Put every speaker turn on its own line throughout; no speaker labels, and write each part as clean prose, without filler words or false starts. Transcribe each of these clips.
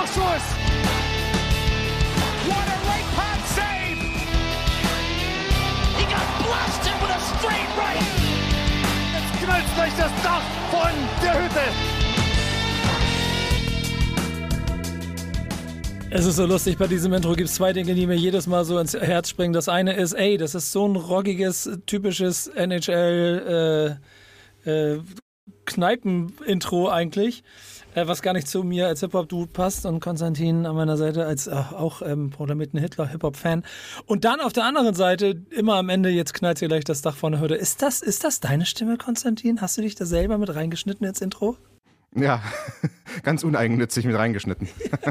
Monstrous! What a right path save! He got blasted with a straight right! Jetzt knallt gleich das Dach von der Hütte!
Es ist so lustig, bei diesem Intro gibt es zwei Dinge, die mir jedes Mal so ins Herz springen. Das eine ist, das ist so ein rockiges, typisches NHL Kneipen-Intro eigentlich, was gar nicht zu mir als Hip-Hop-Dude passt und Konstantin an meiner Seite als auch proklamierten Hitler-Hip-Hop-Fan. Und dann auf der anderen Seite, immer am Ende, jetzt knallt hier gleich das Dach von der Hürde. Ist das deine Stimme, Konstantin? Hast du dich da selber mit reingeschnitten ins Intro?
Ja, ganz uneigennützig mit reingeschnitten.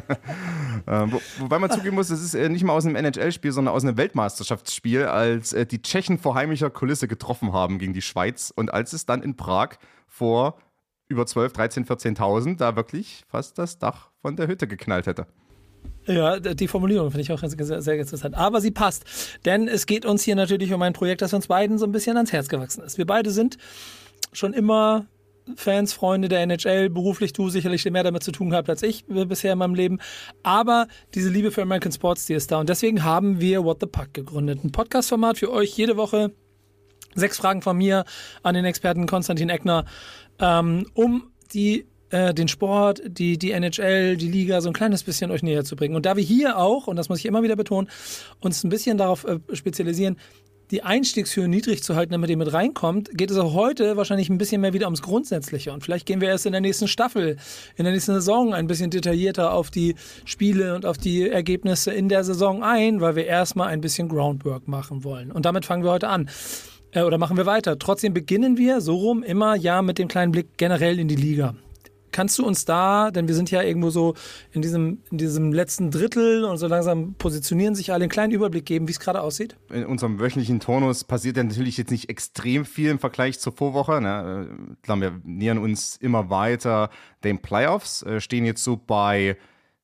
Wobei man zugeben muss, es ist nicht mal aus einem NHL-Spiel, sondern aus einem Weltmeisterschaftsspiel, als die Tschechen vor heimischer Kulisse getroffen haben gegen die Schweiz und als es dann in Prag vor über 12, 13, 14.000 da wirklich fast das Dach von der Hütte geknallt hätte.
Ja, die Formulierung finde ich auch sehr, sehr interessant. Aber sie passt, denn es geht uns hier natürlich um ein Projekt, das uns beiden so ein bisschen ans Herz gewachsen ist. Wir beide sind schon immer Fans, Freunde der NHL, beruflich du sicherlich mehr damit zu tun gehabt als ich bisher in meinem Leben, aber diese Liebe für American Sports, die ist da und deswegen haben wir What the Puck gegründet, ein Podcast-Format für euch, jede Woche 6 Fragen von mir an den Experten Konstantin Eckner, um den Sport, die NHL, die Liga so ein kleines bisschen euch näher zu bringen und da wir hier auch, und das muss ich immer wieder betonen, uns ein bisschen darauf spezialisieren, die Einstiegshöhe niedrig zu halten, damit ihr mit reinkommt, geht es auch heute wahrscheinlich ein bisschen mehr wieder ums Grundsätzliche. Und vielleicht gehen wir erst in der nächsten Staffel, in der nächsten Saison ein bisschen detaillierter auf die Spiele und auf die Ergebnisse in der Saison ein, weil wir erstmal ein bisschen Groundwork machen wollen. Und damit fangen wir heute an. Oder machen wir weiter. Trotzdem beginnen wir so rum immer mit dem kleinen Blick generell in die Liga. Kannst du uns da, denn wir sind ja irgendwo so in diesem letzten Drittel und so langsam positionieren sich alle, einen kleinen Überblick geben, wie es gerade aussieht?
In unserem wöchentlichen Turnus passiert ja natürlich jetzt nicht extrem viel im Vergleich zur Vorwoche. Ne? Klar, wir nähern uns immer weiter den Playoffs, stehen jetzt so bei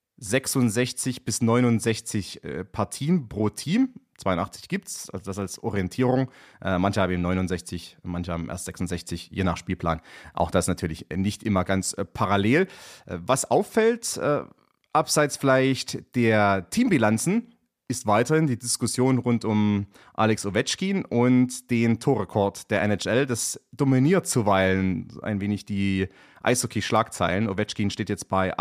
66 bis 69 Partien pro Team. 82 gibt's, also das als Orientierung. Manche haben eben 69, manche haben erst 66, je nach Spielplan. Auch das natürlich nicht immer ganz parallel. Was auffällt, abseits vielleicht der Teambilanzen, ist weiterhin die Diskussion rund um Alex Ovechkin und den Torrekord der NHL. Das dominiert zuweilen ein wenig die Eishockey-Schlagzeilen. Ovechkin steht jetzt bei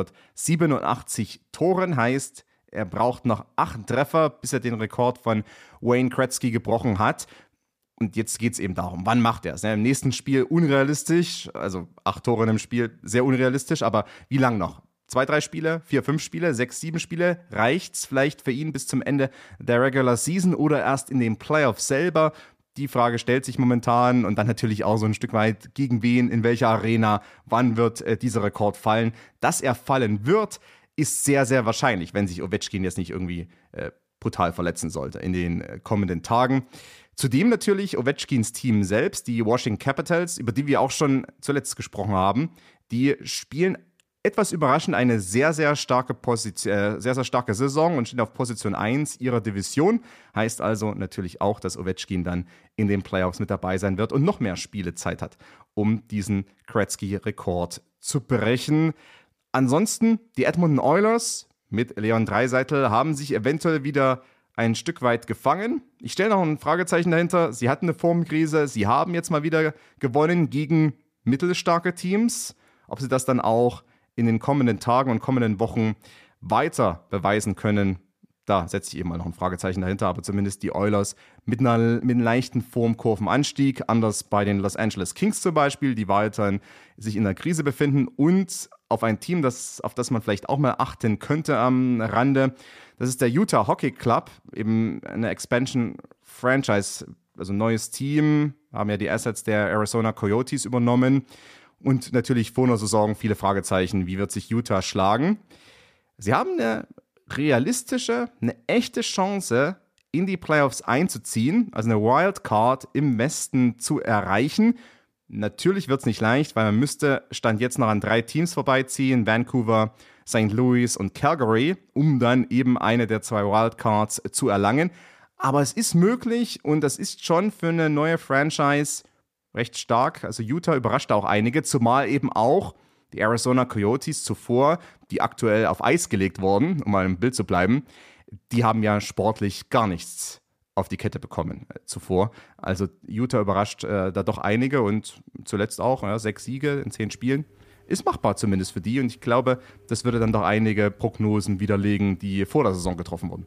887 Toren, heißt, er braucht noch 8 Treffer, bis er den Rekord von Wayne Gretzky gebrochen hat. Und jetzt geht es eben darum, wann macht er es? Im nächsten Spiel unrealistisch, also 8 Tore in einem Spiel, sehr unrealistisch, aber wie lang noch? 2, 3 Spiele, 4, 5 Spiele, 6, 7 Spiele? Reicht's vielleicht für ihn bis zum Ende der Regular Season oder erst in den Playoffs selber? Die Frage stellt sich momentan und dann natürlich auch so ein Stück weit, gegen wen, in welcher Arena, wann wird dieser Rekord fallen? Dass er fallen wird, ist sehr, sehr wahrscheinlich, wenn sich Ovechkin jetzt nicht irgendwie brutal verletzen sollte in den kommenden Tagen. Zudem natürlich Ovechkins Team selbst, die Washington Capitals, über die wir auch schon zuletzt gesprochen haben, die spielen etwas überraschend eine sehr, sehr starke Saison und stehen auf Position 1 ihrer Division. Heißt also natürlich auch, dass Ovechkin dann in den Playoffs mit dabei sein wird und noch mehr Spielezeit hat, um diesen Gretzky-Rekord zu brechen. Ansonsten, die Edmonton Oilers mit Leon Draisaitl haben sich eventuell wieder ein Stück weit gefangen. Ich stelle noch ein Fragezeichen dahinter. Sie hatten eine Formkrise. Sie haben jetzt mal wieder gewonnen gegen mittelstarke Teams. Ob sie das dann auch in den kommenden Tagen und kommenden Wochen weiter beweisen können, da setze ich eben mal noch ein Fragezeichen dahinter. Aber zumindest die Oilers mit einem leichten Formkurvenanstieg. Anders bei den Los Angeles Kings zum Beispiel, die weiterhin sich in der Krise befinden. Und auf ein Team, auf das man vielleicht auch mal achten könnte am Rande. Das ist der Utah Hockey Club, eben eine Expansion-Franchise, also ein neues Team, haben ja die Assets der Arizona Coyotes übernommen. Und natürlich vor einer Saison viele Fragezeichen, wie wird sich Utah schlagen? Sie haben eine realistische, eine echte Chance, in die Playoffs einzuziehen, also eine Wildcard im Westen zu erreichen. Natürlich wird es nicht leicht, weil man müsste Stand jetzt noch an 3 Teams vorbeiziehen, Vancouver, St. Louis und Calgary, um dann eben eine der 2 Wildcards zu erlangen. Aber es ist möglich und das ist schon für eine neue Franchise recht stark. Also Utah überrascht auch einige, zumal eben auch Die Arizona Coyotes zuvor, die aktuell auf Eis gelegt wurden, um mal im Bild zu bleiben, die haben ja sportlich gar nichts auf die Kette bekommen zuvor. Also Utah überrascht da doch einige und zuletzt auch 6 Siege in 10 Spielen. Ist machbar zumindest für die und ich glaube, das würde dann doch einige Prognosen widerlegen, die vor der Saison getroffen wurden.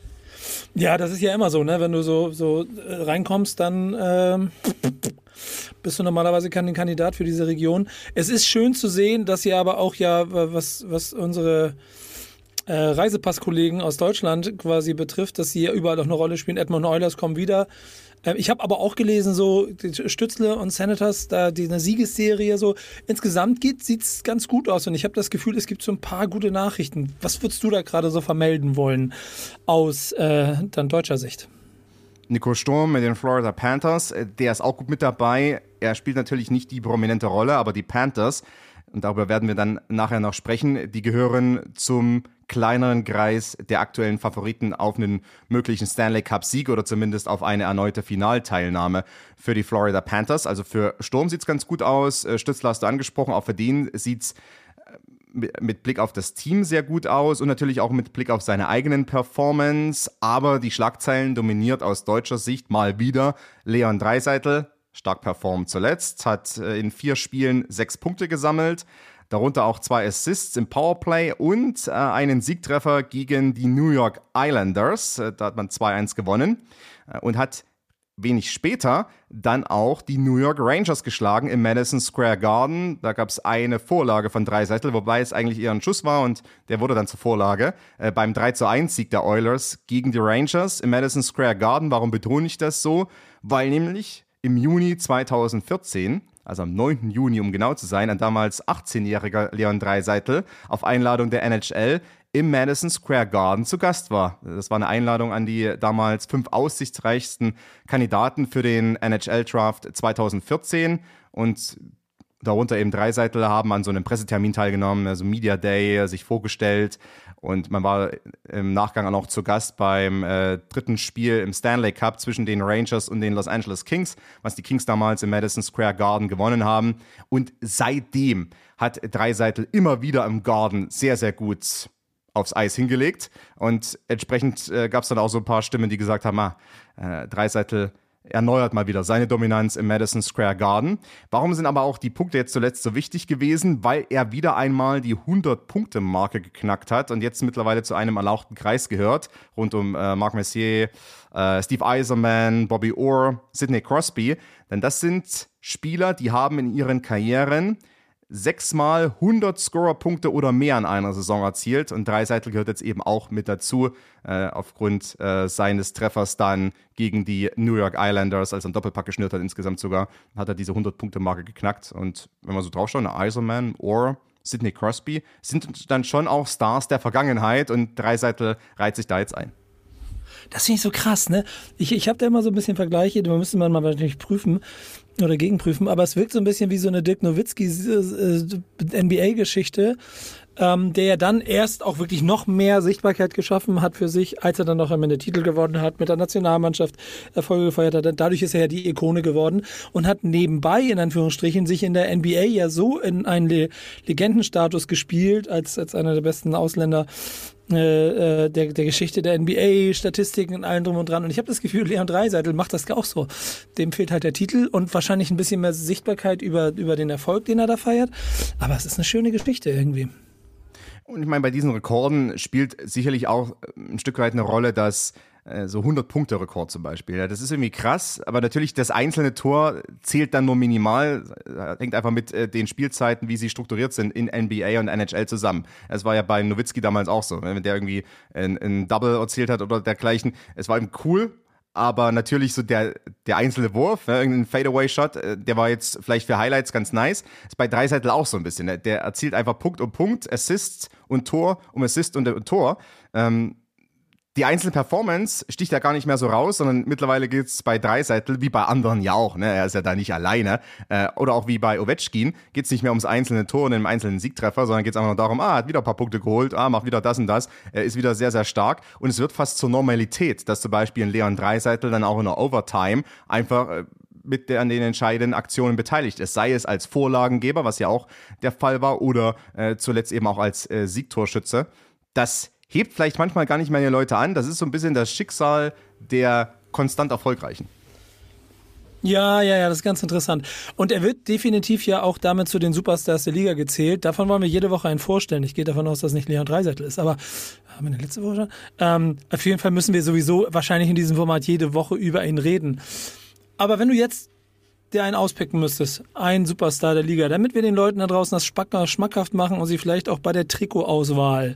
Ja, das ist ja immer so, ne? Wenn du so reinkommst, dann bist du normalerweise kein Kandidat für diese Region. Es ist schön zu sehen, dass ihr aber auch was unsere Reisepasskollegen aus Deutschland quasi betrifft, dass sie ja überall auch eine Rolle spielen. Edmonton Oilers kommen wieder. Ich habe aber auch gelesen, so Stützle und Senators, da eine Siegesserie, so insgesamt sieht es ganz gut aus und ich habe das Gefühl, es gibt so ein paar gute Nachrichten. Was würdest du da gerade so vermelden wollen aus dann deutscher Sicht?
Nico Sturm mit den Florida Panthers, der ist auch gut mit dabei. Er spielt natürlich nicht die prominente Rolle, aber die Panthers, und darüber werden wir dann nachher noch sprechen, die gehören zum kleineren Kreis der aktuellen Favoriten auf einen möglichen Stanley Cup-Sieg oder zumindest auf eine erneute Finalteilnahme für die Florida Panthers. Also für Sturm sieht es ganz gut aus. Stützler hast du angesprochen, auch für den sieht es mit Blick auf das Team sehr gut aus und natürlich auch mit Blick auf seine eigenen Performance. Aber die Schlagzeilen dominiert aus deutscher Sicht mal wieder Leon Draisaitl. Stark performt zuletzt, hat in 4 Spielen 6 Punkte gesammelt, darunter auch 2 Assists im Powerplay und einen Siegtreffer gegen die New York Islanders. Da hat man 2-1 gewonnen und hat wenig später dann auch die New York Rangers geschlagen im Madison Square Garden. Da gab es eine Vorlage von Draisaitl, wobei es eigentlich eher ein Schuss war und der wurde dann zur Vorlage. Beim 3-1-Sieg der Oilers gegen die Rangers im Madison Square Garden. Warum betone ich das so? Weil nämlich im Juni 2014, also am 9. Juni, um genau zu sein, ein damals 18-jähriger Leon Draisaitl auf Einladung der NHL im Madison Square Garden zu Gast war. Das war eine Einladung an die damals 5 aussichtsreichsten Kandidaten für den NHL-Draft 2014 und darunter eben Draisaitl haben an so einem Pressetermin teilgenommen, also Media Day, sich vorgestellt und man war im Nachgang auch noch zu Gast beim 3. Spiel im Stanley Cup zwischen den Rangers und den Los Angeles Kings, was die Kings damals im Madison Square Garden gewonnen haben und seitdem hat Draisaitl immer wieder im Garden sehr, sehr gut aufs Eis hingelegt und entsprechend gab es dann auch so ein paar Stimmen, die gesagt haben, Draisaitl erneuert mal wieder seine Dominanz im Madison Square Garden. Warum sind aber auch die Punkte jetzt zuletzt so wichtig gewesen? Weil er wieder einmal die 100-Punkte-Marke geknackt hat und jetzt mittlerweile zu einem erlauchten Kreis gehört, rund um Marc Messier, Steve Yzerman, Bobby Orr, Sidney Crosby. Denn das sind Spieler, die haben in ihren Karrieren 6-mal 100 Scorer-Punkte oder mehr in einer Saison erzielt und Draisaitl gehört jetzt eben auch mit dazu, aufgrund seines Treffers dann gegen die New York Islanders, als er einen Doppelpack geschnürt hat, insgesamt sogar, hat er diese 100-Punkte-Marke geknackt und wenn man so draufschaut, Yzerman, Orr, Sidney Crosby sind dann schon auch Stars der Vergangenheit und Draisaitl reiht sich da jetzt ein.
Das finde ich so krass, ne? Ich habe da immer so ein bisschen Vergleiche, da müsste man mal natürlich prüfen oder gegenprüfen, aber es wirkt so ein bisschen wie so eine Dirk Nowitzki NBA-Geschichte, der ja dann erst auch wirklich noch mehr Sichtbarkeit geschaffen hat für sich, als er dann noch am Ende Titel gewonnen hat, mit der Nationalmannschaft Erfolge gefeiert hat. Dadurch ist er ja die Ikone geworden und hat nebenbei, in Anführungsstrichen, sich in der NBA ja so in einen Legendenstatus gespielt, als einer der besten Ausländer der Geschichte der NBA, Statistiken und allem drum und dran. Und ich habe das Gefühl, Leon Draisaitl macht das auch so. Dem fehlt halt der Titel und wahrscheinlich ein bisschen mehr Sichtbarkeit über den Erfolg, den er da feiert. Aber es ist eine schöne Geschichte irgendwie.
Und ich meine, bei diesen Rekorden spielt sicherlich auch ein Stück weit eine Rolle, dass so 100-Punkte-Rekord zum Beispiel. Ja, das ist irgendwie krass, aber natürlich das einzelne Tor zählt dann nur minimal, hängt einfach mit den Spielzeiten, wie sie strukturiert sind in NBA und NHL zusammen. Es war ja bei Nowitzki damals auch so, wenn der irgendwie ein Double erzielt hat oder dergleichen. Es war eben cool, aber natürlich so der einzelne Wurf, irgendein Fadeaway-Shot, der war jetzt vielleicht für Highlights ganz nice. Ist bei Draisaitl auch so ein bisschen. Der erzielt einfach Punkt um Punkt, Assists und Tor um Assist und Tor. Die einzelne Performance sticht ja gar nicht mehr so raus, sondern mittlerweile geht es bei Draisaitl, wie bei anderen ja auch, ne? Er ist ja da nicht alleine. Oder auch wie bei Ovechkin, geht es nicht mehr ums einzelne Tor und den einzelnen Siegtreffer, sondern geht es einfach nur darum, hat wieder ein paar Punkte geholt, macht wieder das und das, ist wieder sehr, sehr stark. Und es wird fast zur Normalität, dass zum Beispiel ein Leon Draisaitl dann auch in der Overtime einfach an den entscheidenden Aktionen beteiligt ist. Sei es als Vorlagengeber, was ja auch der Fall war, oder zuletzt eben auch als Siegtorschütze. Das hebt vielleicht manchmal gar nicht mehr die Leute an. Das ist so ein bisschen das Schicksal der konstant Erfolgreichen.
Ja, das ist ganz interessant. Und er wird definitiv ja auch damit zu den Superstars der Liga gezählt. Davon wollen wir jede Woche einen vorstellen. Ich gehe davon aus, dass nicht Leon Draisaitl ist, aber haben wir eine letzte Woche schon? Auf jeden Fall müssen wir sowieso wahrscheinlich in diesem Format jede Woche über ihn reden. Aber wenn du jetzt dir einen auspicken müsstest, einen Superstar der Liga, damit wir den Leuten da draußen das schmackhaft machen und sie vielleicht auch bei der Trikotauswahl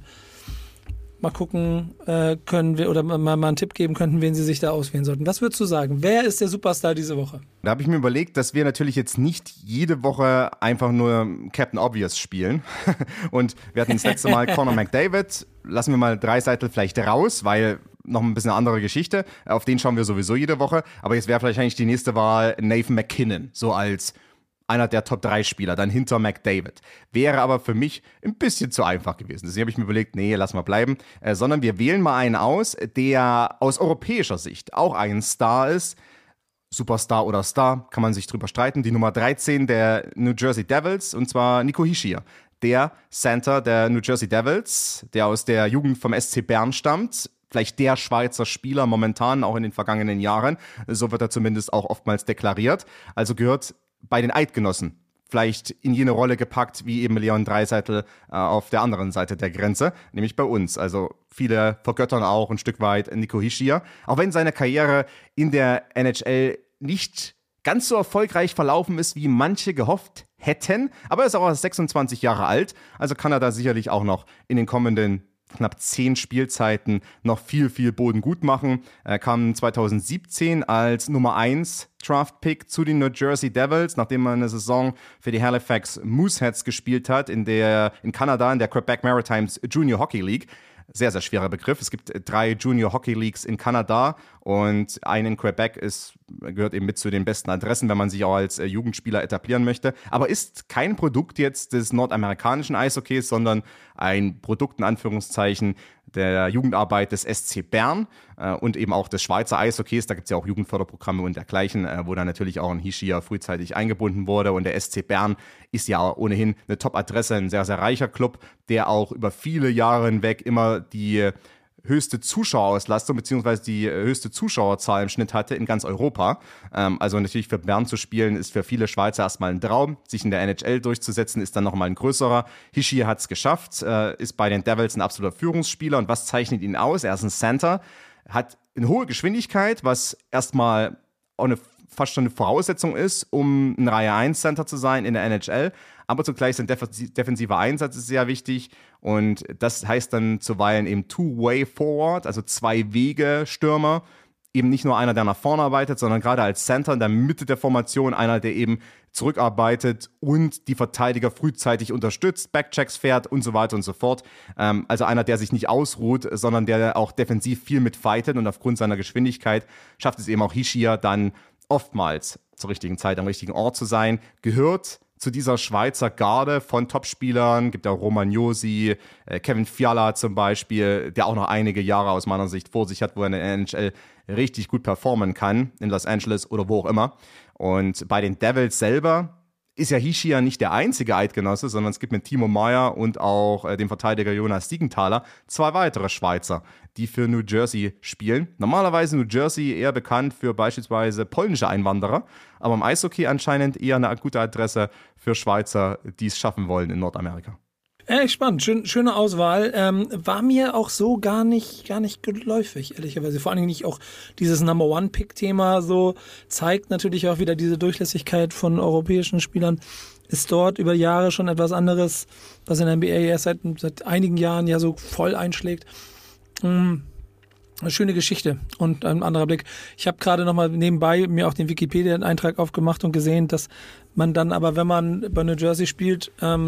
mal gucken können wir oder mal einen Tipp geben könnten, wen sie sich da auswählen sollten. Was würdest du sagen? Wer ist der Superstar diese Woche?
Da habe ich mir überlegt, dass wir natürlich jetzt nicht jede Woche einfach nur Captain Obvious spielen. Und wir hatten das letzte Mal Connor McDavid. Lassen wir mal Draisaitl vielleicht raus, weil noch ein bisschen eine andere Geschichte. Auf den schauen wir sowieso jede Woche. Aber jetzt wäre vielleicht eigentlich die nächste Wahl Nathan MacKinnon, so als einer der Top-3-Spieler, dann hinter McDavid. Wäre aber für mich ein bisschen zu einfach gewesen. Deswegen habe ich mir überlegt, nee, lass mal bleiben. Sondern wir wählen mal einen aus, der aus europäischer Sicht auch ein Star ist. Superstar oder Star, kann man sich drüber streiten. Die Nummer 13 der New Jersey Devils, und zwar Nico Hischier. Der Center der New Jersey Devils, der aus der Jugend vom SC Bern stammt. Vielleicht der Schweizer Spieler momentan, auch in den vergangenen Jahren. So wird er zumindest auch oftmals deklariert. Also gehört bei den Eidgenossen vielleicht in jene Rolle gepackt, wie eben Leon Draisaitl auf der anderen Seite der Grenze, nämlich bei uns. Also viele vergöttern auch ein Stück weit Nico Hischier. Auch wenn seine Karriere in der NHL nicht ganz so erfolgreich verlaufen ist, wie manche gehofft hätten. Aber er ist auch erst 26 Jahre alt, also kann er da sicherlich auch noch in den kommenden knapp 10 Spielzeiten noch viel Boden gut machen. Er kam 2017 als Nummer 1 Draft-Pick zu den New Jersey Devils, nachdem er eine Saison für die Halifax Mooseheads gespielt hat, in Kanada, in der Quebec Maritimes Junior Hockey League. Sehr, sehr schwerer Begriff. Es gibt 3 Junior Hockey Leagues in Kanada und eine in Quebec gehört eben mit zu den besten Adressen, wenn man sich auch als Jugendspieler etablieren möchte. Aber ist kein Produkt jetzt des nordamerikanischen Eishockeys, sondern ein Produkt in Anführungszeichen der Jugendarbeit des SC Bern und eben auch des Schweizer Eishockeys. Da gibt es ja auch Jugendförderprogramme und dergleichen, wo dann natürlich auch ein Hischier frühzeitig eingebunden wurde. Und der SC Bern ist ja ohnehin eine Top-Adresse, ein sehr, sehr reicher Club, der auch über viele Jahre hinweg immer die höchste Zuschauerauslastung bzw. die höchste Zuschauerzahl im Schnitt hatte in ganz Europa. Also natürlich für Bern zu spielen ist für viele Schweizer erstmal ein Traum. Sich in der NHL durchzusetzen ist dann nochmal ein größerer. Hischier hat es geschafft, ist bei den Devils ein absoluter Führungsspieler. Und was zeichnet ihn aus? Er ist ein Center, hat eine hohe Geschwindigkeit, was erstmal auch fast schon eine Voraussetzung ist, um ein Reihe 1 Center zu sein in der NHL. Aber zugleich sein defensiver Einsatz ist sehr wichtig und das heißt dann zuweilen eben Two-Way Forward, also 2-Wege-Stürmer. Eben nicht nur einer, der nach vorne arbeitet, sondern gerade als Center in der Mitte der Formation einer, der eben zurückarbeitet und die Verteidiger frühzeitig unterstützt, Backchecks fährt und so weiter und so fort. Also einer, der sich nicht ausruht, sondern der auch defensiv viel mitfightet und aufgrund seiner Geschwindigkeit schafft es eben auch Hischier dann oftmals zur richtigen Zeit am richtigen Ort zu sein, gehört zu dieser Schweizer Garde von Topspielern, gibt auch Romagnosi, Kevin Fiala zum Beispiel, der auch noch einige Jahre aus meiner Sicht vor sich hat, wo er in der NHL richtig gut performen kann, in Los Angeles oder wo auch immer. Und bei den Devils selber ist ja Hischier nicht der einzige Eidgenosse, sondern es gibt mit Timo Meier und auch dem Verteidiger Jonas Siegenthaler 2 weitere Schweizer, die für New Jersey spielen. Normalerweise New Jersey eher bekannt für beispielsweise polnische Einwanderer, aber im Eishockey anscheinend eher eine gute Adresse für Schweizer, die es schaffen wollen in Nordamerika.
Echt spannend, schöne Auswahl. War mir auch so gar nicht geläufig, ehrlicherweise. Vor allen Dingen nicht auch dieses Number-One-Pick-Thema so zeigt natürlich auch wieder diese Durchlässigkeit von europäischen Spielern. Ist dort über Jahre schon etwas anderes, was in der NBA erst seit einigen Jahren ja so voll einschlägt. Eine schöne Geschichte und ein anderer Blick. Ich habe gerade nochmal nebenbei mir auch den Wikipedia-Eintrag aufgemacht und gesehen, dass man dann aber, wenn man bei New Jersey spielt,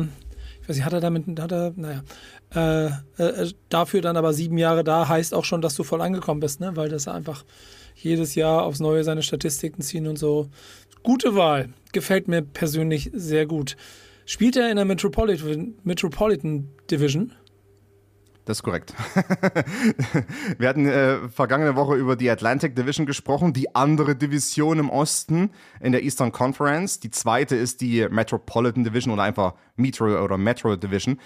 ich weiß nicht, dafür dann aber 7 Jahre da, heißt auch schon, dass du voll angekommen bist, ne? Weil das einfach jedes Jahr aufs Neue seine Statistiken ziehen und so. Gute Wahl. Gefällt mir persönlich sehr gut. Spielt er in der Metropolitan Division?
Das ist korrekt. Wir hatten vergangene Woche über die Atlantic Division gesprochen, die andere Division im Osten in der Eastern Conference. Die zweite ist die Metropolitan Division oder einfach Metro Division.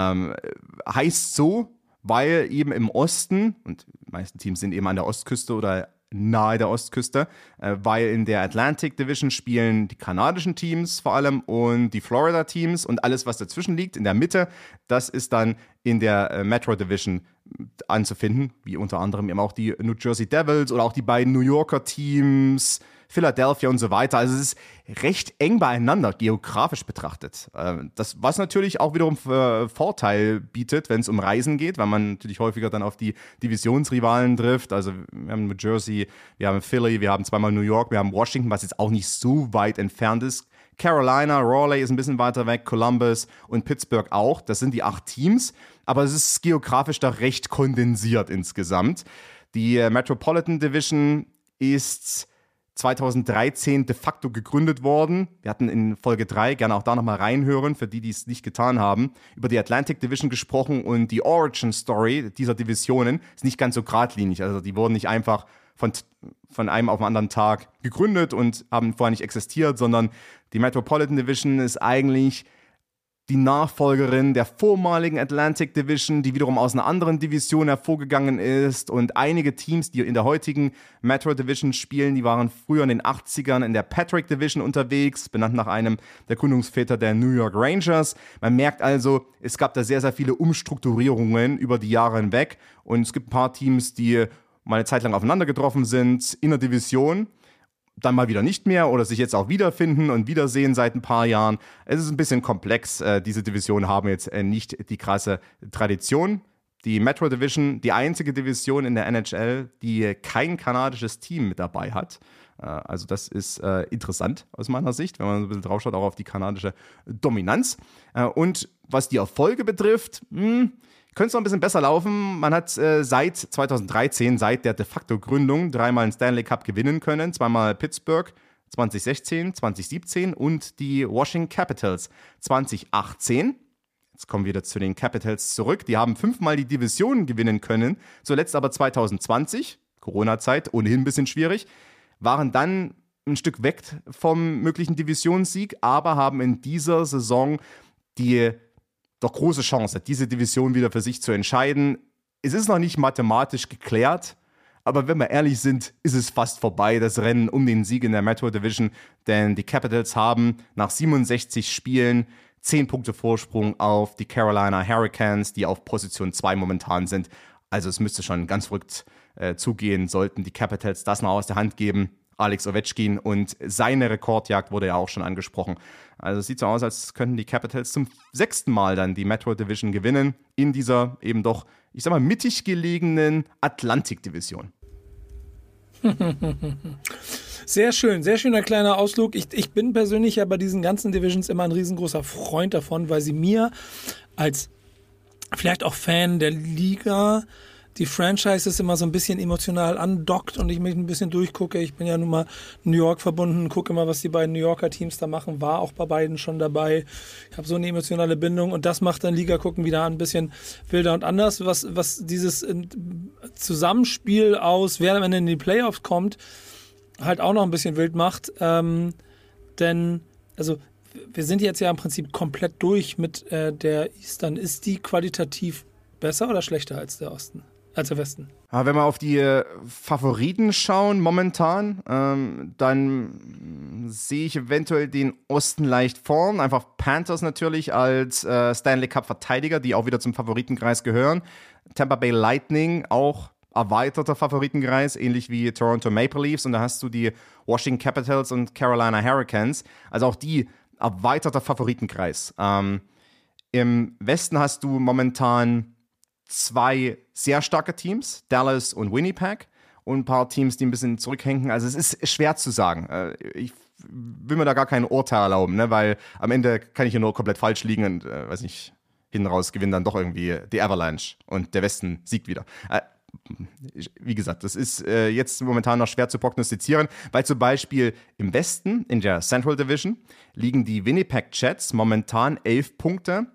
Heißt so, weil eben im Osten, und die meisten Teams sind eben an der Ostküste oder nahe der Ostküste, weil in der Atlantic Division spielen die kanadischen Teams vor allem und die Florida Teams und alles, was dazwischen liegt, in der Mitte, das ist dann in der Metro Division anzufinden, wie unter anderem eben auch die New Jersey Devils oder auch die beiden New Yorker Teams, Philadelphia und so weiter. Also es ist recht eng beieinander, geografisch betrachtet. Das, was natürlich auch wiederum Vorteil bietet, wenn es um Reisen geht, weil man natürlich häufiger dann auf die Divisionsrivalen trifft. Also wir haben New Jersey, wir haben Philly, wir haben zweimal New York, wir haben Washington, was jetzt auch nicht so weit entfernt ist. Carolina, Raleigh ist ein bisschen weiter weg, Columbus und Pittsburgh auch. Das sind die 8 Teams, aber es ist geografisch da recht kondensiert insgesamt. Die Metropolitan Division ist 2013 de facto gegründet worden. Wir hatten in Folge 3, gerne auch da nochmal reinhören, für die es nicht getan haben, über die Atlantic Division gesprochen und die Origin Story dieser Divisionen ist nicht ganz so geradlinig. Also die wurden nicht einfach von einem auf den anderen Tag gegründet und haben vorher nicht existiert, sondern die Metropolitan Division ist eigentlich die Nachfolgerin der vormaligen Atlantic Division, die wiederum aus einer anderen Division hervorgegangen ist. Und einige Teams, die in der heutigen Metro Division spielen, die waren früher in den 80ern in der Patrick Division unterwegs, benannt nach einem der Gründungsväter der New York Rangers. Man merkt also, es gab da sehr, sehr viele Umstrukturierungen über die Jahre hinweg. Und es gibt ein paar Teams, die mal eine Zeit lang aufeinander getroffen sind in der Division, dann mal wieder nicht mehr oder sich jetzt auch wiederfinden und wiedersehen seit ein paar Jahren. Es ist ein bisschen komplex. Diese Divisionen haben jetzt nicht die krasse Tradition. Die Metro Division, die einzige Division in der NHL, die kein kanadisches Team mit dabei hat. Also das ist interessant aus meiner Sicht, wenn man so ein bisschen draufschaut, auch auf die kanadische Dominanz. Und was die Erfolge betrifft, könnte es noch ein bisschen besser laufen. Man hat seit 2013, seit der de facto Gründung, 3-mal einen Stanley Cup gewinnen können. 2-mal Pittsburgh 2016, 2017 und die Washington Capitals 2018. Jetzt kommen wir wieder zu den Capitals zurück. Die haben 5-mal die Division gewinnen können. Zuletzt aber 2020, Corona-Zeit, ohnehin ein bisschen schwierig, waren dann ein Stück weg vom möglichen Divisionssieg, aber haben in dieser Saison die doch große Chance, diese Division wieder für sich zu entscheiden. Es ist noch nicht mathematisch geklärt, aber wenn wir ehrlich sind, ist es fast vorbei, das Rennen um den Sieg in der Metro Division, denn die Capitals haben nach 67 Spielen 10 Punkte Vorsprung auf die Carolina Hurricanes, die auf Position 2 momentan sind. Also es müsste schon ganz verrückt zugehen, sollten die Capitals das noch aus der Hand geben. Alex Ovechkin und seine Rekordjagd wurde ja auch schon angesprochen. Also es sieht so aus, als könnten die Capitals zum 6. Mal dann die Metro Division gewinnen in dieser eben doch, ich sag mal, mittig gelegenen Atlantic Division.
Sehr schön, sehr schöner kleiner Ausflug. Ich bin persönlich ja bei diesen ganzen Divisions immer ein riesengroßer Freund davon, weil sie mir als vielleicht auch Fan der Liga die Franchises immer so ein bisschen emotional andockt und ich mich ein bisschen durchgucke. Ich bin ja nun mal New York verbunden, gucke immer, was die beiden New Yorker Teams da machen, war auch bei beiden schon dabei. Ich habe so eine emotionale Bindung und das macht dann Liga gucken wieder ein bisschen wilder und anders, was dieses Zusammenspiel aus, wer am Ende in die Playoffs kommt, halt auch noch ein bisschen wild macht. Denn, also wir sind jetzt ja im Prinzip komplett durch mit der Eastern. Ist die qualitativ besser oder schlechter als der Osten? Als der Westen?
Aber wenn wir auf die Favoriten schauen momentan, dann sehe ich eventuell den Osten leicht vorn. Einfach Panthers natürlich als Stanley Cup Verteidiger, die auch wieder zum Favoritenkreis gehören. Tampa Bay Lightning auch erweiterter Favoritenkreis, ähnlich wie Toronto Maple Leafs. Und da hast du die Washington Capitals und Carolina Hurricanes. Also auch die erweiterter Favoritenkreis. Im Westen hast du momentan 2 sehr starke Teams, Dallas und Winnipeg, und ein paar Teams, die ein bisschen zurückhängen. Also es ist schwer zu sagen. Ich will mir da gar kein Urteil erlauben, ne? Weil am Ende kann ich hier nur komplett falsch liegen und, weiß nicht, hinten raus gewinnen dann doch irgendwie die Avalanche und der Westen siegt wieder. Wie gesagt, das ist jetzt momentan noch schwer zu prognostizieren, weil zum Beispiel im Westen, in der Central Division, liegen die Winnipeg Jets momentan 11 Punkte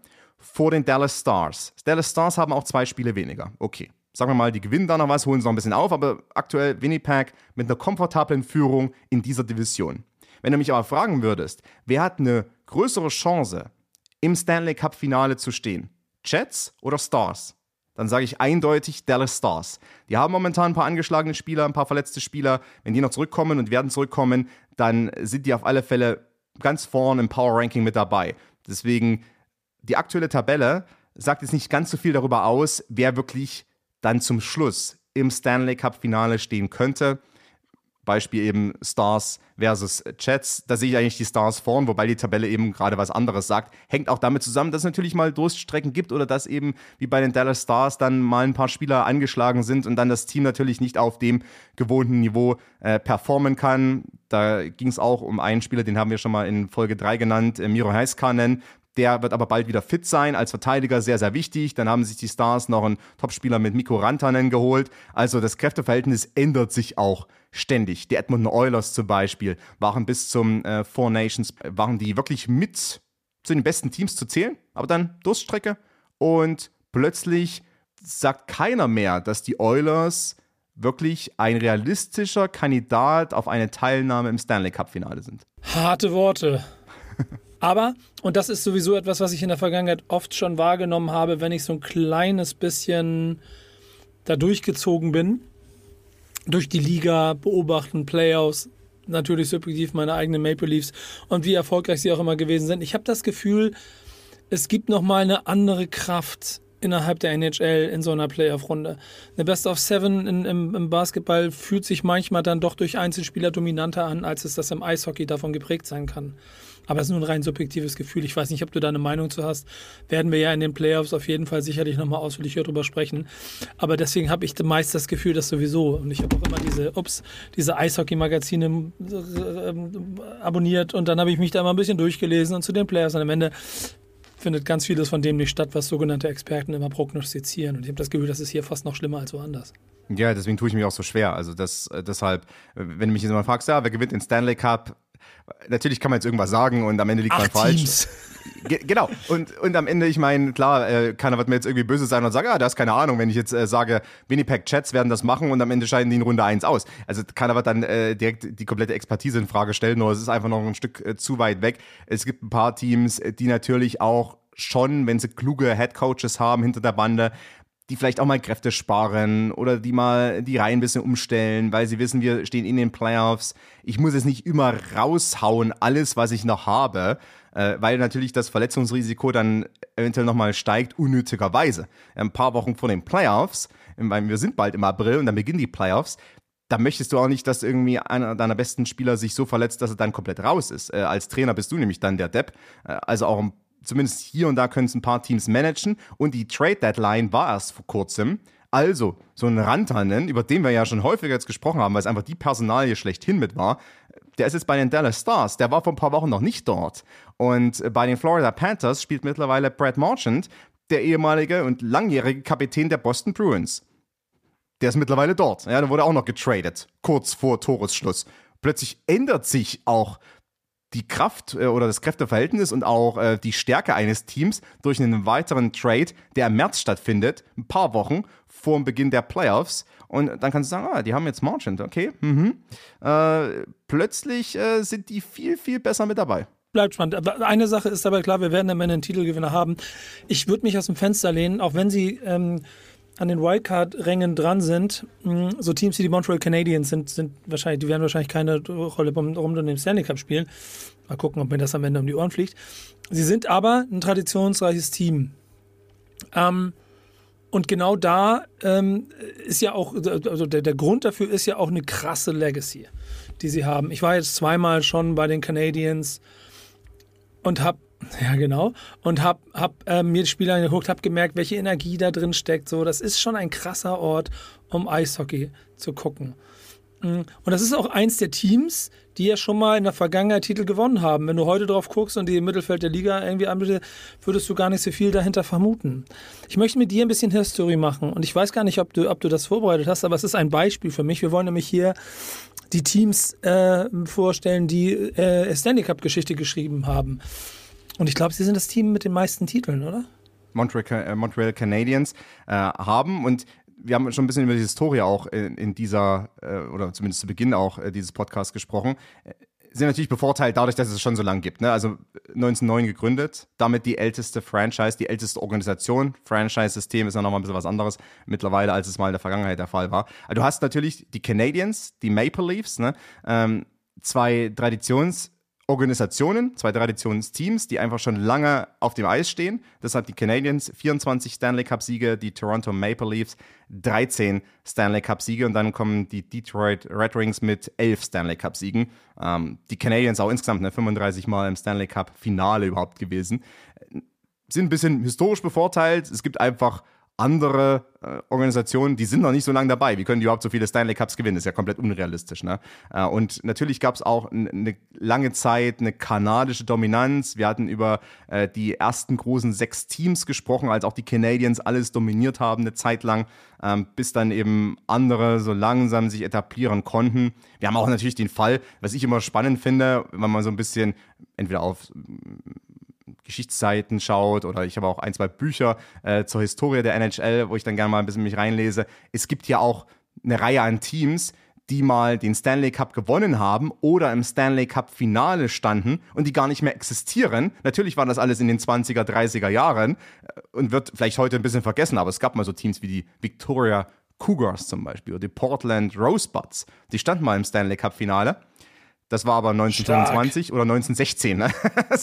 vor den Dallas Stars. Dallas Stars haben auch 2 Spiele weniger. Okay, sagen wir mal, die gewinnen da noch was, holen sie noch ein bisschen auf, aber aktuell Winnipeg mit einer komfortablen Führung in dieser Division. Wenn du mich aber fragen würdest, wer hat eine größere Chance, im Stanley Cup Finale zu stehen? Jets oder Stars? Dann sage ich eindeutig Dallas Stars. Die haben momentan ein paar angeschlagene Spieler, ein paar verletzte Spieler. Wenn die noch zurückkommen und werden zurückkommen, dann sind die auf alle Fälle ganz vorne im Power Ranking mit dabei. Deswegen, die aktuelle Tabelle sagt jetzt nicht ganz so viel darüber aus, wer wirklich dann zum Schluss im Stanley Cup Finale stehen könnte. Beispiel eben Stars versus Jets. Da sehe ich eigentlich die Stars vorn, wobei die Tabelle eben gerade was anderes sagt. Hängt auch damit zusammen, dass es natürlich mal Durststrecken gibt oder dass eben wie bei den Dallas Stars dann mal ein paar Spieler angeschlagen sind und dann das Team natürlich nicht auf dem gewohnten Niveau performen kann. Da ging es auch um einen Spieler, den haben wir schon mal in Folge 3 genannt, Miro Heiskanen. Der wird aber bald wieder fit sein, als Verteidiger sehr, sehr wichtig. Dann haben sich die Stars noch einen Topspieler mit Mikko Rantanen geholt. Also das Kräfteverhältnis ändert sich auch ständig. Die Edmonton Oilers zum Beispiel waren bis zum Four Nations, waren die wirklich mit zu den besten Teams zu zählen, aber dann Durststrecke. Und plötzlich sagt keiner mehr, dass die Oilers wirklich ein realistischer Kandidat auf eine Teilnahme im Stanley Cup Finale sind.
Harte Worte. Aber, und das ist sowieso etwas, was ich in der Vergangenheit oft schon wahrgenommen habe, wenn ich so ein kleines bisschen da durchgezogen bin, durch die Liga, beobachten, Playoffs, natürlich subjektiv meine eigenen Maple Leafs und wie erfolgreich sie auch immer gewesen sind. Ich habe das Gefühl, es gibt nochmal eine andere Kraft innerhalb der NHL in so einer Playoff-Runde. Eine Best of Seven im Basketball fühlt sich manchmal dann doch durch Einzelspieler dominanter an, als es das im Eishockey davon geprägt sein kann. Aber es ist nur ein rein subjektives Gefühl. Ich weiß nicht, ob du da eine Meinung zu hast. Werden wir ja in den Playoffs auf jeden Fall sicherlich nochmal ausführlicher drüber sprechen. Aber deswegen habe ich meist das Gefühl, dass sowieso, und ich habe auch immer diese Eishockey-Magazine abonniert und dann habe ich mich da mal ein bisschen durchgelesen und zu den Playoffs und am Ende findet ganz vieles von dem nicht statt, was sogenannte Experten immer prognostizieren. Und ich habe das Gefühl, das ist hier fast noch schlimmer als woanders.
Ja, deswegen tue ich mich auch so schwer. Also deshalb, wenn du mich jetzt mal fragst, ja, wer gewinnt den Stanley Cup? Natürlich kann man jetzt irgendwas sagen und am Ende liegt man falsch.
Teams.
Genau. Und am Ende, ich meine, klar, keiner wird mir jetzt irgendwie böse sein und sagen, da ist keine Ahnung, wenn ich jetzt sage, Winnipeg Jets werden das machen und am Ende scheiden die in Runde 1 aus. Also keiner wird dann direkt die komplette Expertise in Frage stellen, nur es ist einfach noch ein Stück zu weit weg. Es gibt ein paar Teams, die natürlich auch schon, wenn sie kluge Headcoaches haben hinter der Bande, die vielleicht auch mal Kräfte sparen oder die mal die Reihen ein bisschen umstellen, weil sie wissen, wir stehen in den Playoffs. Ich muss jetzt nicht immer raushauen, alles, was ich noch habe, weil natürlich das Verletzungsrisiko dann eventuell nochmal steigt, unnötigerweise. Ein paar Wochen vor den Playoffs, weil wir sind bald im April und dann beginnen die Playoffs, da möchtest du auch nicht, dass irgendwie einer deiner besten Spieler sich so verletzt, dass er dann komplett raus ist. Als Trainer bist du nämlich dann der Depp. Also auch zumindest hier und da können es ein paar Teams managen. Und die Trade-Deadline war erst vor kurzem. Also, so ein Rantanen, über den wir ja schon häufiger jetzt gesprochen haben, weil es einfach die Personalie schlechthin mit war, der ist jetzt bei den Dallas Stars. Der war vor ein paar Wochen noch nicht dort. Und bei den Florida Panthers spielt mittlerweile Brad Marchand, der ehemalige und langjährige Kapitän der Boston Bruins. Der ist mittlerweile dort. Ja, der wurde auch noch getradet, kurz vor Toresschluss. Plötzlich ändert sich auch die Kraft oder das Kräfteverhältnis und auch die Stärke eines Teams durch einen weiteren Trade, der im März stattfindet, ein paar Wochen vor dem Beginn der Playoffs. Und dann kannst du sagen, die haben jetzt Marchand, okay. Plötzlich sind die viel, viel besser mit dabei.
Bleibt spannend. Aber eine Sache ist dabei klar, wir werden am Ende einen Titelgewinner haben. Ich würde mich aus dem Fenster lehnen, auch wenn sie an den Wildcard-Rängen dran sind. So Teams wie die Montreal Canadiens sind wahrscheinlich, die werden wahrscheinlich keine Rolle rund um den Stanley Cup spielen. Mal gucken, ob mir das am Ende um die Ohren fliegt. Sie sind aber ein traditionsreiches Team. Und genau da ist ja auch, also der Grund dafür ist ja auch eine krasse Legacy, die sie haben. Ich war jetzt zweimal schon bei den Canadiens und habe mir die Spiele angeguckt, habe gemerkt, welche Energie da drin steckt. So, das ist schon ein krasser Ort, um Eishockey zu gucken. Und das ist auch eins der Teams, die ja schon mal in der Vergangenheit Titel gewonnen haben. Wenn du heute drauf guckst und die im Mittelfeld der Liga irgendwie anbietet, würdest du gar nicht so viel dahinter vermuten. Ich möchte mit dir ein bisschen History machen und ich weiß gar nicht, ob du das vorbereitet hast, aber es ist ein Beispiel für mich. Wir wollen nämlich hier die Teams vorstellen, die Stanley Cup Geschichte geschrieben haben. Und ich glaube, sie sind das Team mit den meisten Titeln, oder?
Montreal Canadiens haben. Und wir haben schon ein bisschen über die Historie auch in dieser, oder zumindest zu Beginn auch dieses Podcasts gesprochen. Sind natürlich bevorteilt dadurch, dass es schon so lange gibt. Ne? Also 1909 gegründet, damit die älteste Franchise, die älteste Organisation. Franchise-System ist ja nochmal ein bisschen was anderes mittlerweile, als es mal in der Vergangenheit der Fall war. Also du hast natürlich die Canadiens, die Maple Leafs, ne? Zwei Traditionsorganisationen, zwei Traditionsteams, die einfach schon lange auf dem Eis stehen. Deshalb die Canadiens 24 Stanley Cup-Siege, die Toronto Maple Leafs 13 Stanley Cup-Siege und dann kommen die Detroit Red Wings mit 11 Stanley Cup-Siegen. Die Canadiens auch insgesamt 35 Mal im Stanley Cup-Finale überhaupt gewesen. Sind ein bisschen historisch bevorteilt. Es gibt einfach andere Organisationen, die sind noch nicht so lange dabei. Wie können die überhaupt so viele Stanley Cups gewinnen? Das ist ja komplett unrealistisch. Ne? Und natürlich gab es auch eine lange Zeit eine kanadische Dominanz. Wir hatten über die ersten großen 6 Teams gesprochen, als auch die Canadiens alles dominiert haben eine Zeit lang, bis dann eben andere so langsam sich etablieren konnten. Wir haben auch natürlich den Fall, was ich immer spannend finde, wenn man so ein bisschen entweder auf Geschichtsseiten schaut oder ich habe auch 1, 2 Bücher zur Historie der NHL, wo ich dann gerne mal ein bisschen mich reinlese. Es gibt ja auch eine Reihe an Teams, die mal den Stanley Cup gewonnen haben oder im Stanley Cup Finale standen und die gar nicht mehr existieren. Natürlich war das alles in den 20er, 30er Jahren und wird vielleicht heute ein bisschen vergessen, aber es gab mal so Teams wie die Victoria Cougars zum Beispiel oder die Portland Rosebuds. Die standen mal im Stanley Cup Finale. Das war aber 1925 oder 1916. Ne?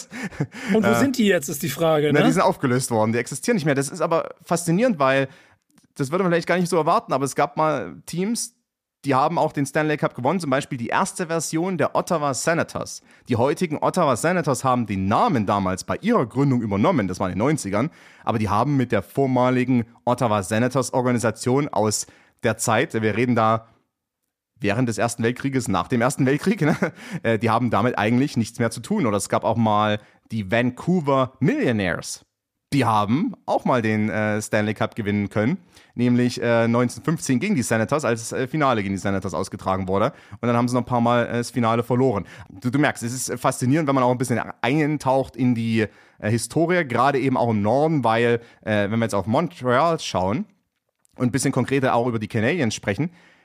Und wo sind die jetzt, ist die Frage. Ne?
Die sind aufgelöst worden, die existieren nicht mehr. Das ist aber faszinierend, weil das würde man vielleicht gar nicht so erwarten, aber es gab mal Teams, die haben auch den Stanley Cup gewonnen, zum Beispiel die erste Version der Ottawa Senators. Die heutigen Ottawa Senators haben den Namen damals bei ihrer Gründung übernommen, das war in den 90ern, aber die haben mit der vormaligen Ottawa Senators Organisation aus der Zeit, wir reden da während des Ersten Weltkrieges, nach dem Ersten Weltkrieg, ne? Die haben damit eigentlich nichts mehr zu tun. Oder es gab auch mal die Vancouver Millionaires. Die haben auch mal den Stanley Cup gewinnen können, nämlich 1915 gegen die Senators, als das Finale gegen die Senators ausgetragen wurde. Und dann haben sie noch ein paar Mal das Finale verloren. Du merkst, es ist faszinierend, wenn man auch ein bisschen eintaucht in die Historie, gerade eben auch im Norden, weil, wenn wir jetzt auf Montreal schauen und ein bisschen konkreter auch über die Canadiens sprechen,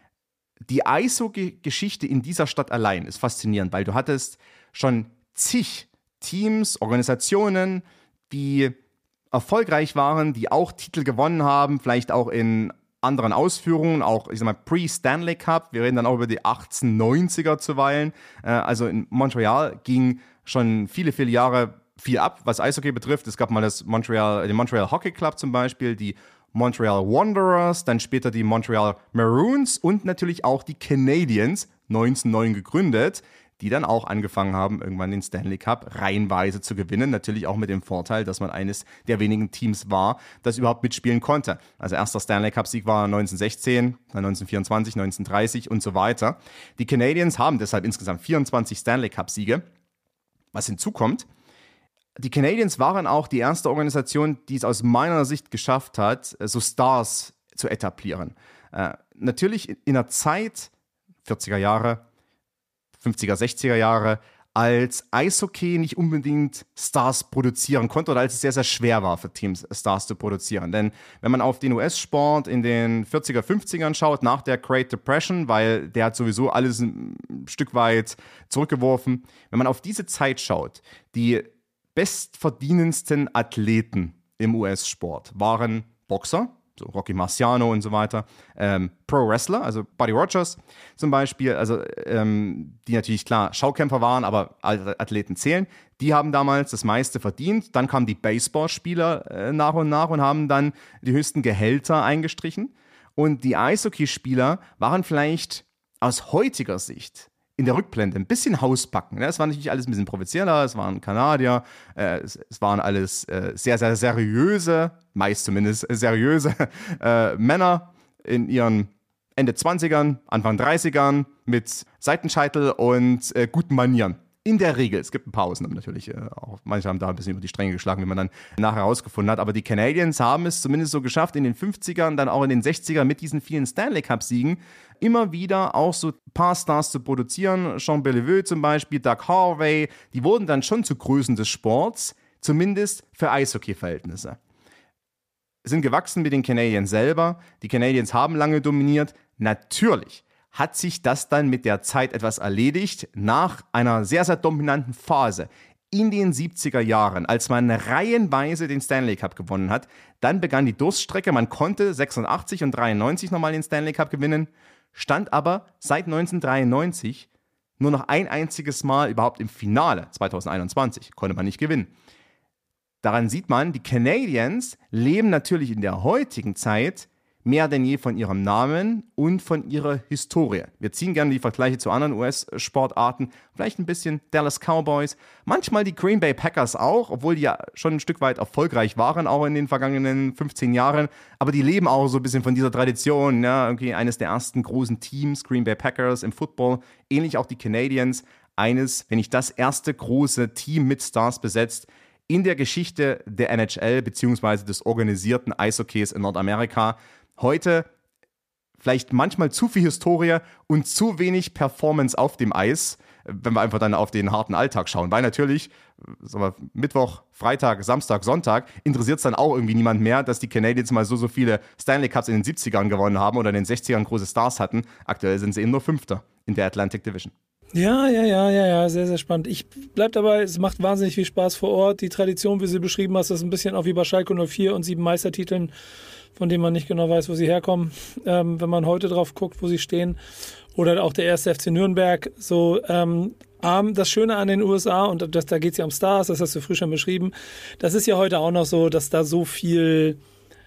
die Eishockey-Geschichte in dieser Stadt allein ist faszinierend, weil du hattest schon zig Teams, Organisationen, die erfolgreich waren, die auch Titel gewonnen haben, vielleicht auch in anderen Ausführungen, auch, ich sag mal, Pre-Stanley Cup. Wir reden dann auch über die 1890er zuweilen. Also in Montreal ging schon viele, viele Jahre viel ab, was Eishockey betrifft. Es gab mal den Montreal Hockey Club zum Beispiel, die Montreal Wanderers, dann später die Montreal Maroons und natürlich auch die Canadiens, 1909 gegründet, die dann auch angefangen haben, irgendwann den Stanley Cup reihenweise zu gewinnen. Natürlich auch mit dem Vorteil, dass man eines der wenigen Teams war, das überhaupt mitspielen konnte. Also erster Stanley Cup-Sieg war 1916, dann 1924, 1930 und so weiter. Die Canadiens haben deshalb insgesamt 24 Stanley Cup-Siege. Was hinzukommt, die Canadiens waren auch die erste Organisation, die es aus meiner Sicht geschafft hat, so Stars zu etablieren. Natürlich in einer Zeit, 40er Jahre, 50er, 60er Jahre, als Eishockey nicht unbedingt Stars produzieren konnte oder als es sehr, sehr schwer war für Teams, Stars zu produzieren. Denn wenn man auf den US-Sport in den 40er, 50ern schaut, nach der Great Depression, weil der hat sowieso alles ein Stück weit zurückgeworfen, wenn man auf diese Zeit schaut, die bestverdienendsten Athleten im US-Sport waren Boxer, so Rocky Marciano und so weiter, Pro-Wrestler, also Buddy Rogers zum Beispiel, also die natürlich klar Schaukämpfer waren, aber Athleten zählen. Die haben damals das meiste verdient. Dann kamen die Baseballspieler nach und haben dann die höchsten Gehälter eingestrichen. Und die Eishockeyspieler waren vielleicht aus heutiger Sicht in der Rückblende ein bisschen Hauspacken. Es war natürlich alles ein bisschen provinzieller, es waren Kanadier, es waren alles sehr, sehr seriöse, meist zumindest seriöse Männer in ihren Ende 20ern, Anfang 30ern mit Seitenscheitel und guten Manieren. In der Regel, es gibt ein paar Ausnahmen natürlich, auch manche haben da ein bisschen über die Stränge geschlagen, wie man dann nachher herausgefunden hat, aber die Canadiens haben es zumindest so geschafft, in den 50ern, dann auch in den 60ern mit diesen vielen Stanley Cup-Siegen immer wieder auch so ein paar Stars zu produzieren. Jean Beliveau zum Beispiel, Doug Harvey, die wurden dann schon zu Größen des Sports, zumindest für Eishockey-Verhältnisse. sind gewachsen mit den Canadiens selber. Die Canadiens haben lange dominiert. Natürlich hat sich das dann mit der Zeit etwas erledigt. Nach einer sehr, sehr dominanten Phase in den 70er Jahren, als man reihenweise den Stanley Cup gewonnen hat, dann begann die Durststrecke. Man konnte 86 und 93 nochmal den Stanley Cup gewinnen, stand aber seit 1993 nur noch ein einziges Mal überhaupt im Finale. 2021 konnte man nicht gewinnen. Daran sieht man, die Canadiens leben natürlich in der heutigen Zeit mehr denn je von ihrem Namen und von ihrer Historie. Wir ziehen gerne die Vergleiche zu anderen US-Sportarten, vielleicht ein bisschen Dallas Cowboys, manchmal die Green Bay Packers auch, obwohl die ja schon ein Stück weit erfolgreich waren, auch in den vergangenen 15 Jahren, aber die leben auch so ein bisschen von dieser Tradition, ja, okay, eines der ersten großen Teams, Green Bay Packers im Football, ähnlich auch die Canadiens, eines, wenn nicht das erste große Team mit Stars besetzt, in der Geschichte der NHL bzw. des organisierten Eishockeys in Nordamerika. Heute vielleicht manchmal zu viel Historie und zu wenig Performance auf dem Eis, wenn wir einfach dann auf den harten Alltag schauen. Weil natürlich, sagen wir, Mittwoch, Freitag, Samstag, Sonntag interessiert es dann auch irgendwie niemand mehr, dass die Canadiens mal so viele Stanley Cups in den 70ern gewonnen haben oder in den 60ern große Stars hatten. Aktuell sind sie eben nur Fünfter in der Atlantic Division.
Ja, sehr, sehr spannend. Ich bleib dabei, es macht wahnsinnig viel Spaß vor Ort. Die Tradition, wie sie beschrieben hast, ist ein bisschen auch wie bei Schalke 04 und 7 Meistertiteln, von denen man nicht genau weiß, wo sie herkommen, wenn man heute drauf guckt, wo sie stehen. Oder auch der erste FC Nürnberg. So, das Schöne an den USA, und da geht es ja um Stars, das hast du früh schon beschrieben, das ist ja heute auch noch so, dass da so viel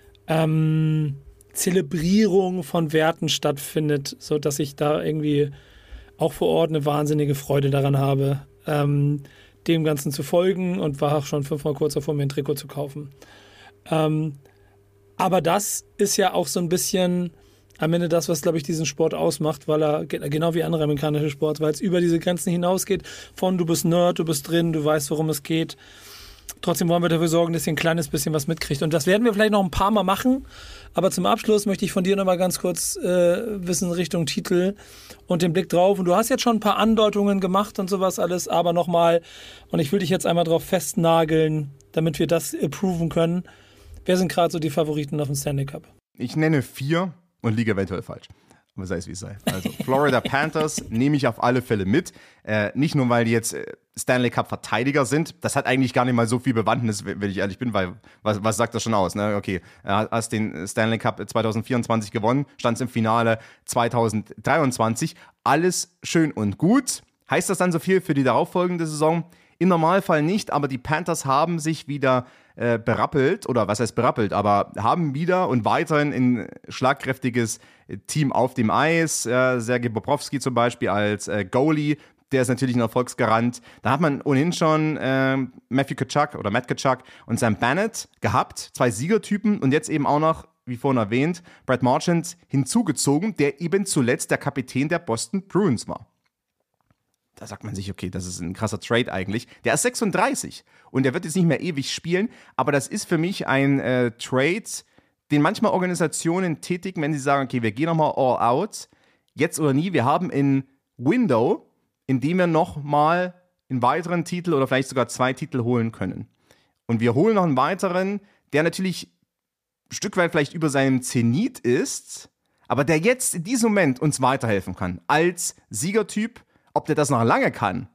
Zelebrierung von Werten stattfindet, so dass ich da irgendwie auch vor Ort eine wahnsinnige Freude daran habe, dem Ganzen zu folgen, und war auch schon 5-mal kurz davor, mir ein Trikot zu kaufen. Aber das ist ja auch so ein bisschen am Ende das, was, glaube ich, diesen Sport ausmacht, weil er, genau wie andere amerikanische Sports, weil es über diese Grenzen hinausgeht, von du bist Nerd, du bist drin, du weißt, worum es geht. Trotzdem wollen wir dafür sorgen, dass ihr ein kleines bisschen was mitkriegt. Und das werden wir vielleicht noch ein paar Mal machen. Aber zum Abschluss möchte ich von dir noch mal ganz kurz wissen Richtung Titel und den Blick drauf. Und du hast jetzt schon ein paar Andeutungen gemacht und sowas alles, aber noch mal, und ich will dich jetzt einmal drauf festnageln, damit wir das approven können. Wer sind gerade so die Favoriten auf dem Stanley Cup?
Ich nenne 4 und liege eventuell falsch. Aber sei es wie es sei. Also Florida Panthers nehme ich auf alle Fälle mit. Nicht nur, weil die jetzt Stanley Cup-Verteidiger sind. Das hat eigentlich gar nicht mal so viel Bewandtnis, wenn ich ehrlich bin, weil was sagt das schon aus? Ne? Okay, hast den Stanley Cup 2024 gewonnen, standst im Finale 2023. Alles schön und gut. Heißt das dann so viel für die darauffolgende Saison? Im Normalfall nicht, aber die Panthers haben sich wieder berappelt, oder was heißt berappelt, aber haben wieder und weiterhin ein schlagkräftiges Team auf dem Eis. Sergei Bobrovsky zum Beispiel als Goalie, der ist natürlich ein Erfolgsgarant. Da hat man ohnehin schon Matt Tkachuk und Sam Bennett gehabt, 2 Siegertypen, und jetzt eben auch noch, wie vorhin erwähnt, Brad Marchand hinzugezogen, der eben zuletzt der Kapitän der Boston Bruins war. Da sagt man sich, okay, das ist ein krasser Trade eigentlich. Der ist 36 und der wird jetzt nicht mehr ewig spielen, aber das ist für mich ein Trade, den manchmal Organisationen tätigen, wenn sie sagen, okay, wir gehen nochmal all out, jetzt oder nie. Wir haben ein Window, in dem wir nochmal einen weiteren Titel oder vielleicht sogar 2 Titel holen können. Und wir holen noch einen weiteren, der natürlich ein Stück weit vielleicht über seinem Zenit ist, aber der jetzt in diesem Moment uns weiterhelfen kann. Als Siegertyp. Ob der das noch lange kann,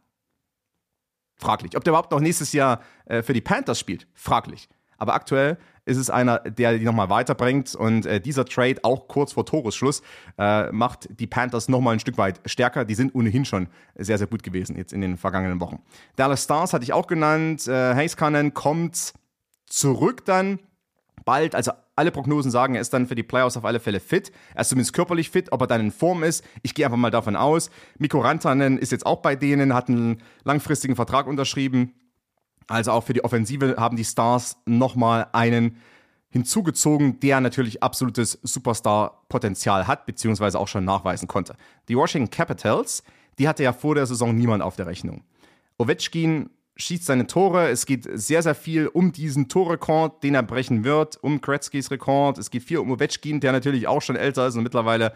fraglich. Ob der überhaupt noch nächstes Jahr für die Panthers spielt, fraglich. Aber aktuell ist es einer, der die nochmal weiterbringt, und dieser Trade, auch kurz vor Toresschluss, macht die Panthers nochmal ein Stück weit stärker. Die sind ohnehin schon sehr, sehr gut gewesen jetzt in den vergangenen Wochen. Dallas Stars hatte ich auch genannt. Heiskanen kommt zurück dann bald, also alle Prognosen sagen, er ist dann für die Playoffs auf alle Fälle fit. Er ist zumindest körperlich fit, ob er dann in Form ist. Ich gehe einfach mal davon aus. Mikko Rantanen ist jetzt auch bei denen, hat einen langfristigen Vertrag unterschrieben. Also auch für die Offensive haben die Stars nochmal einen hinzugezogen, der natürlich absolutes Superstar-Potenzial hat, beziehungsweise auch schon nachweisen konnte. Die Washington Capitals, die hatte ja vor der Saison niemand auf der Rechnung. Ovechkin schießt seine Tore. Es geht sehr, sehr viel um diesen Torrekord, den er brechen wird, um Gretzkys Rekord. Es geht viel um Ovechkin, der natürlich auch schon älter ist und mittlerweile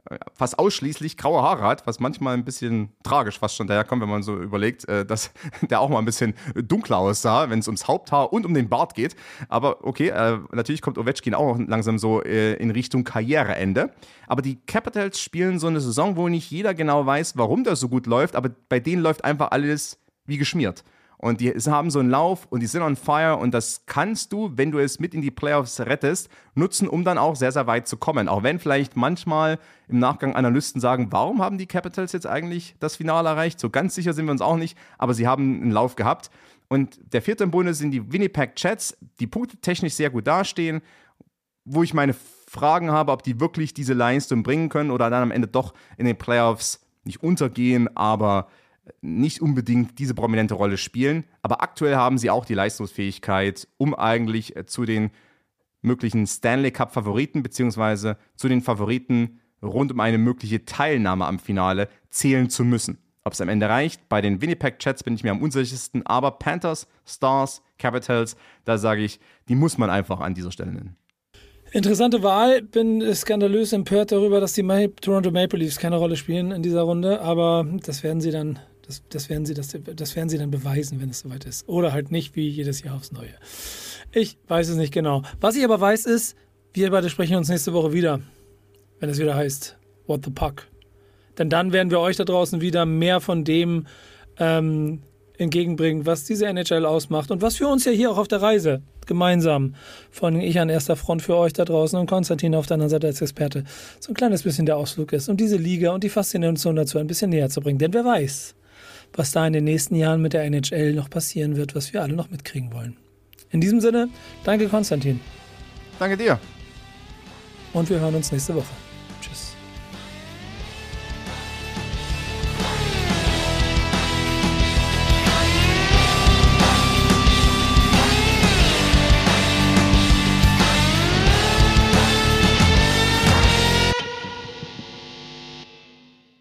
fast ausschließlich graue Haare hat, was manchmal ein bisschen tragisch fast schon daherkommt, wenn man so überlegt, dass der auch mal ein bisschen dunkler aussah, wenn es ums Haupthaar und um den Bart geht. Aber okay, natürlich kommt Ovechkin auch langsam so in Richtung Karriereende. Aber die Capitals spielen so eine Saison, wo nicht jeder genau weiß, warum das so gut läuft, aber bei denen läuft einfach alles wie geschmiert. Und die haben so einen Lauf und die sind on fire und das kannst du, wenn du es mit in die Playoffs rettest, nutzen, um dann auch sehr, sehr weit zu kommen. Auch wenn vielleicht manchmal im Nachgang Analysten sagen, warum haben die Capitals jetzt eigentlich das Finale erreicht? So ganz sicher sind wir uns auch nicht, aber sie haben einen Lauf gehabt. Und der vierte im Bunde sind die Winnipeg Jets, die punktetechnisch sehr gut dastehen, wo ich meine Fragen habe, ob die wirklich diese Leistung bringen können oder dann am Ende doch in den Playoffs nicht untergehen, aber nicht unbedingt diese prominente Rolle spielen. Aber aktuell haben sie auch die Leistungsfähigkeit, um eigentlich zu den möglichen Stanley Cup-Favoriten beziehungsweise zu den Favoriten rund um eine mögliche Teilnahme am Finale zählen zu müssen. Ob es am Ende reicht, bei den Winnipeg Jets bin ich mir am unsichersten, aber Panthers, Stars, Capitals, da sage ich, die muss man einfach an dieser Stelle nennen.
Interessante Wahl. Bin skandalös empört darüber, dass die Toronto Maple Leafs keine Rolle spielen in dieser Runde, aber das werden sie dann beweisen, wenn es soweit ist. Oder halt nicht, wie jedes Jahr aufs Neue. Ich weiß es nicht genau. Was ich aber weiß ist, wir beide sprechen uns nächste Woche wieder, wenn es wieder heißt What the Puck. Denn dann werden wir euch da draußen wieder mehr von dem entgegenbringen, was diese NHL ausmacht und was für uns ja hier auch auf der Reise gemeinsam, von ich an erster Front für euch da draußen und Konstantin auf der anderen Seite als Experte, so ein kleines bisschen der Ausflug ist, um diese Liga und die Faszination dazu ein bisschen näher zu bringen. Denn wer weiß, was da in den nächsten Jahren mit der NHL noch passieren wird, was wir alle noch mitkriegen wollen. In diesem Sinne, danke Konstantin.
Danke dir.
Und wir hören uns nächste Woche.